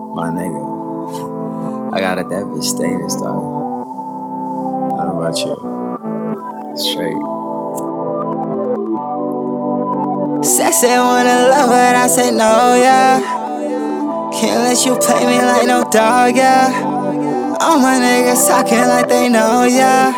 My nigga, I got a that bitch status, dog. How about you? Straight. Sexy wanna love, but I say no, yeah. Can't let you play me like no dog, yeah. All my niggas talking like they know, yeah.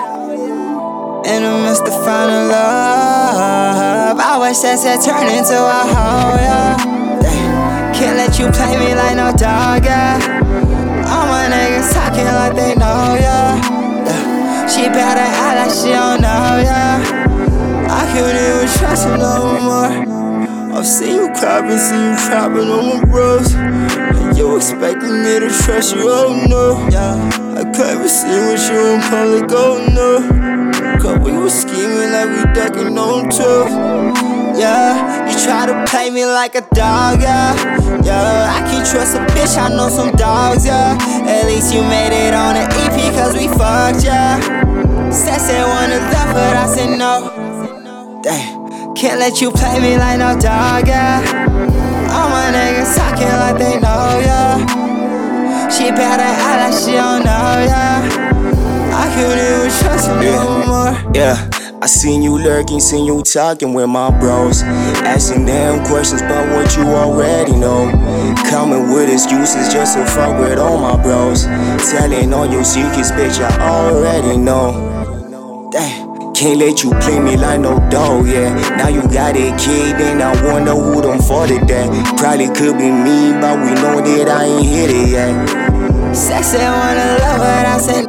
In the midst of finding love, I wish that turn into a hoe, yeah. Can't let you play me like no dog, yeah. All my niggas talking like they know, yeah. She better act like she don't know, yeah. I can't even trust her no more. I've seen you copy, seen you trapping on my bros. And you expecting me to trust you, oh no. Yeah, I can't be seen with you in public, oh no. Cause we was scheming like we ducking on tough. Yeah, you try to play me like a dog, yeah. Yeah, I can't trust a bitch, I know some dogs, yeah. At least you made it on the EP cause we fucked, yeah. Said wanna love, but I said no. Damn. Can't let you play me like no dog, yeah. All my niggas talking like they know, yeah. She better act like she don't know, yeah. I couldn't even trust her no more. Yeah, I seen you lurking, seen you talking with my bros, asking them questions about what you already know. Coming with excuses just to fuck with all my bros. Telling all your secrets, bitch, I already know. Damn. Can't let you play me like no dog, yeah. Now you got a kid and I wonder who done faulted that. Probably could be me, but we know that I ain't hit it yet. Sexy wanna love, but I said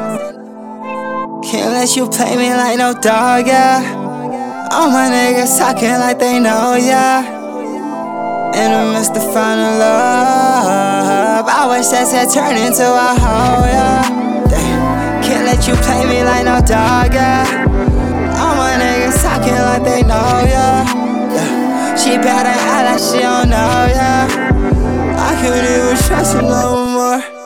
can't let you play me like no dog, yeah. All my niggas talking like they know, yeah. In the midst of finding love, I wish that turn into a hoe, yeah. Damn. Can't let you play me like no dog, yeah. All my niggas talking like they know, yeah. She better act like she don't know, yeah. I couldn't even trust her no more.